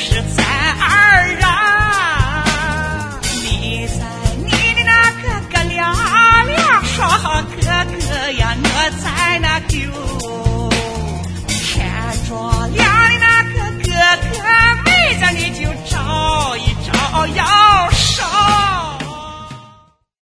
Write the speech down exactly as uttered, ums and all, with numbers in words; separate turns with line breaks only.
是三儿啊，你在你的那个哥俩俩说好哥哥呀，我在那丢。